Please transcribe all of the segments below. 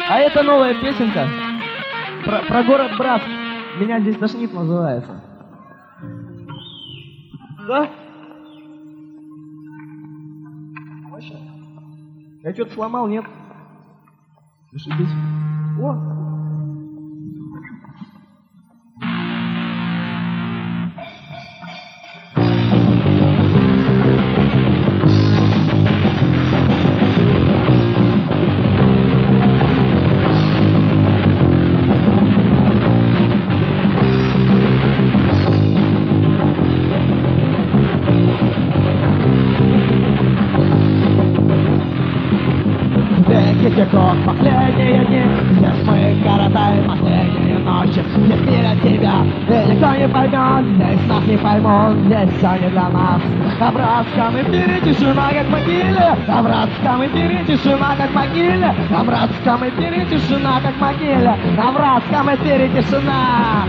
А это новая песенка про город Братск. Меня здесь тошнит называется. Да? Вообще? Я что-то сломал, нет? Зашибись. О! Текут последние дни, здесь мы коротаем последние ночи. Здесь верят тебя, и никто не поймет, здесь нас не поймут, здесь все не для нас. А в братском эфире тишина, как в могиле, а в братском эфире тишина, как в могиле, а в братском эфире тишина, как в могиле, а в братском эфире тишина.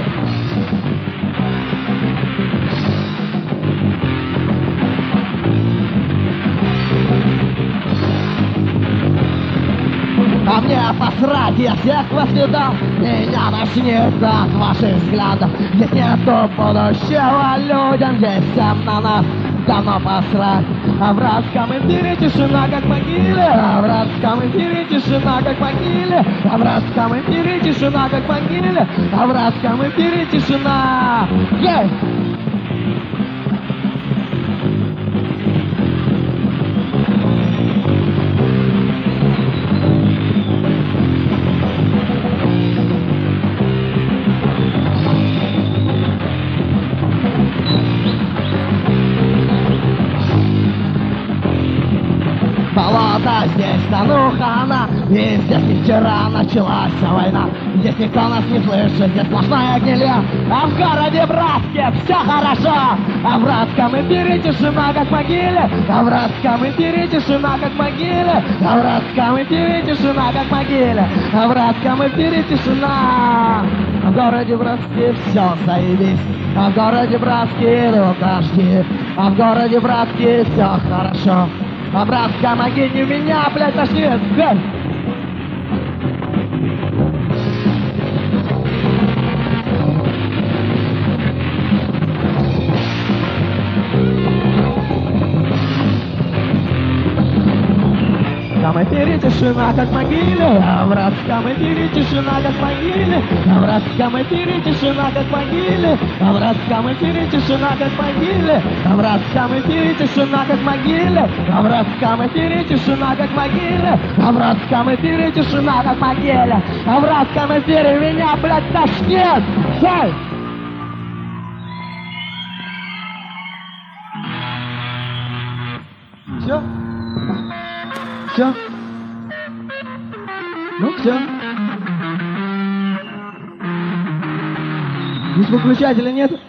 А мне посрать, я всех вас видал, меня тошнит от ваших взглядов. Здесь нету будущего людям, здесь всем на нас давно посрать. А в братском эфире тишина, как в могиле, а в братском эфире тишина, как в могиле, а в братском эфире тишина, как в могиле, а в братском эфире тишина. Болото здесь, тануха она, и здесь не вчера началась война. Здесь никто нас не слышит, здесь сплошная гнилья. А в городе Братске все хорошо. А в братском эфире тишина, как в могиле. А в братском эфире тишина, как в могиле. А в братском эфире тишина, как в могиле. А в братском эфире тишина. А в городе Братске все заебись. А в городе Братске идут дожди. А в городе Братске все хорошо. А в братском огне меня, блядь, тошнит. В братском эфире тишина, как в могиле, а в братском эфире тишина, как в могиле, а в братском эфире тишина, как в могиле, а в братском эфире тишина, как в могиле, а в братском эфире тишина, как в могиле, а в братском эфире тишина, как в могиле, а в братском эфире тишина, как в могиле, а в братском эфире меня, блядь, тошнит. Все? Все? Ну все. Здесь выключателя нет?